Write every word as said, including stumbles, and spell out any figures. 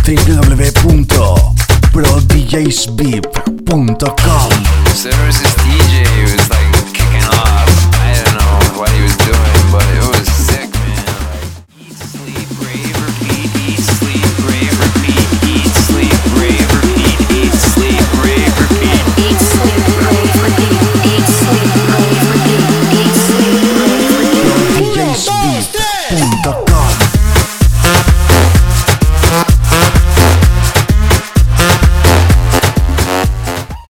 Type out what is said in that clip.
w w w punto pro d j s vip punto com. Services D J.